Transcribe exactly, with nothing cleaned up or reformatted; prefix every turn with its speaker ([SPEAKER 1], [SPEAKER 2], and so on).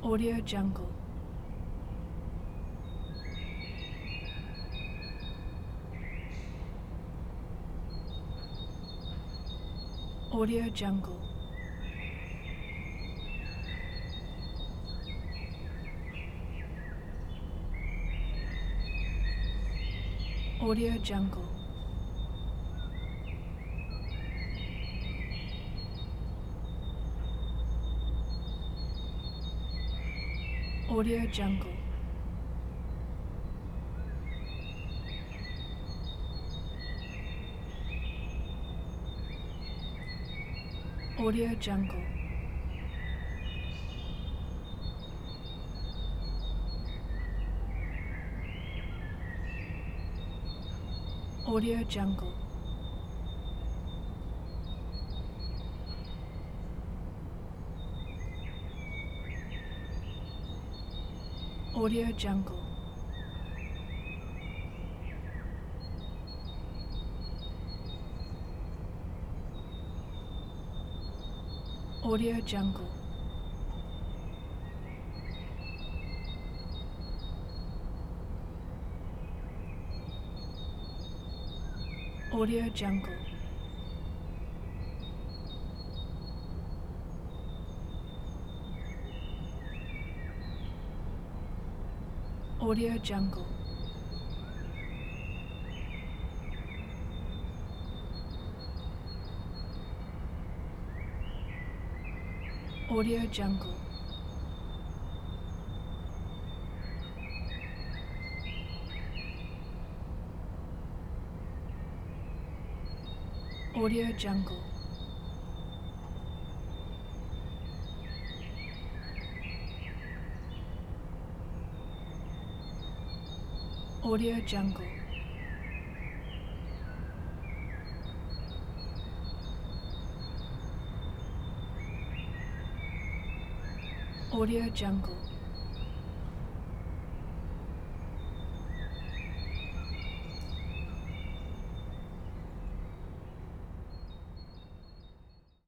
[SPEAKER 1] Audio Jungle. Audio Jungle. Audio Jungle. Audio Jungle. Audio Jungle. Audio Jungle. Audio Jungle. Audio Jungle. Audio Jungle. Audio Jungle. Audio Jungle. Audio Jungle. Audio Jungle. Audio Jungle.